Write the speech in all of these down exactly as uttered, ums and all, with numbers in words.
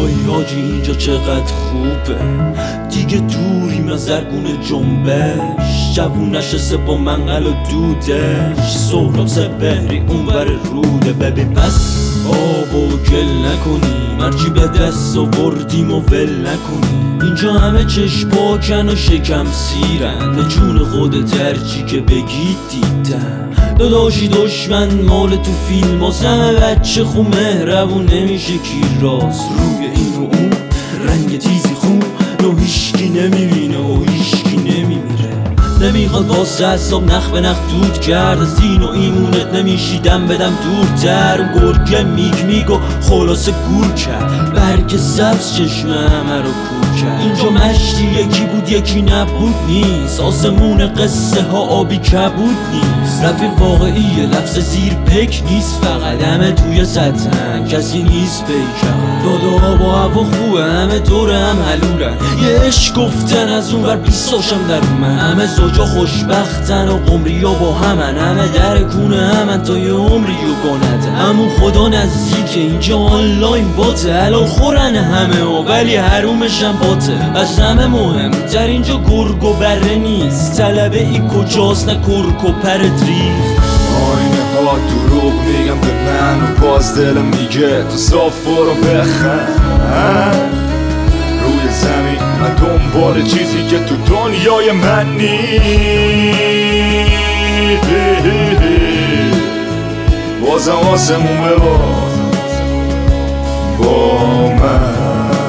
وای حاجی اینجا چقدر خوبه، دیگه دوریم از زرگون جنبش، جوون نشسته با منقل و دودش، سهراب سپهری اونور روده. ببین پس آبو گل نکنیم، هرچی به دست آوردیم و ول نکنیم. اینجا همه چشم پاکن و شکم سیرن، به جون خودت هرچی که بگید دیدن. داداشی دشمن مال تو فیلم واسه بچه خو مهربون نمیشه کی راست، روی این و اون رنگ تیزی خون نو هیشکی نمیبینه و هیشکی نمیمیره. نمیخواد واسه حساب نخ به نخ دود کرد، از دین و ایمونت نمیشیدم بدم دورتر. گرگه میگ میگ و خلاصه گور کرد، برگ سبز چشم همه رو کور کرد. اینجا مشتی یکی بود یکی نبود نیست، آسمون قصه ها آبی کبود نیست. رفیق واقعیه لفظ زیر پک نیست، فقط همه توی سطحن کسی نیست پیکر. دادا با هوا خوبه همه دور هم حلولن، یه عشق گفتن از اون ور بیستاشم در من. همه زوجا خوشبختن و قمری ها با همن، همه در کونه همن تا یه عمری و گانت. همون خدا نزدیکه اینجا آنلاین باته، حلال خورن همه ها ولی حرومشم باته. از همه مهم در اینجا گرگ و بره نیست، طلبه ای کجاست نه کرک و پر ریخت. آینه ها دروغ میگم به من و باز دلم میگه تو صاف برو بخند. روی زمین من دنبال چیزی که تو دنیای من نیست، بازم آسمون بباز با من.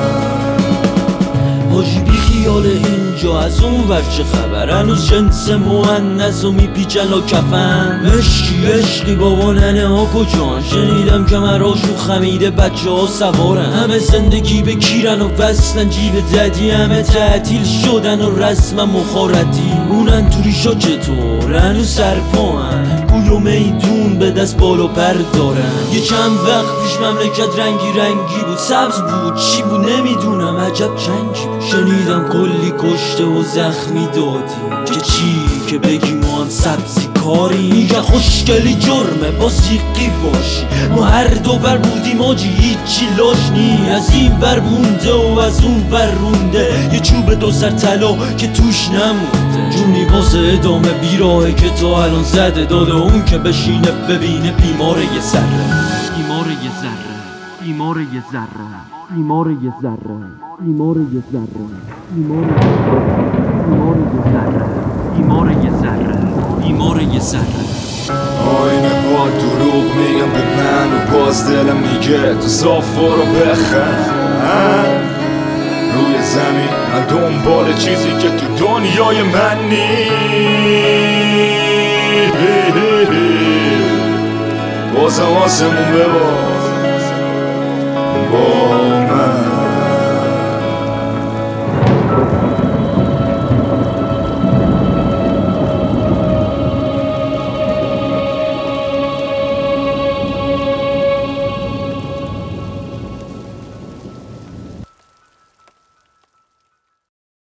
حاجی بی خیال اینجا از اون ور چه خبر، هنوز جنس مؤنث و میپیچن و کفن. عشقی عشقی بابا ننه ها کجان، شنیدم که مراشو خمیده بچه ها سوارن. همه زندگی به کیرن و وصلن جیب ددی، همه تعطیل شدن و رسم مخارتی. اونن تو ریشا چطور هنوز سرپاهن، گوی و میدون به دست بال و پر دارن. یه چند وقت پیش مملکت رنگی رنگی بود، سبز بود چی بود نمیدونم، عجب چنگی بود. شنیدم کلی کشته و زخمی دادی، که چی که بگی ما هم سبزی کاری. میگه خوشگلی جرمه با سیقی باشی، ما هر دو بر بودیم آجی هیچی لاش نی. از این بر مونده و از اون بر رونده، یه چوب دو سر طلا که توش نمونده. جونی واسه ادامه بیراهه که تا الان زده، داده اون که بشینه ببینه بیمار یه ذره، بیمار یه ذره، بیمار یه ذره، بیمار یه ذره، بیمار یه ذره، بیمار یه ذره، بیمار یه ذره، بیمار یه ذره. آینه ها دروغ میگم به من و باز دلم میگه تو صاف برو بخند. روی زمین من دنبال چیزی که تو دنیای من نیست، بازم آسمون بباز با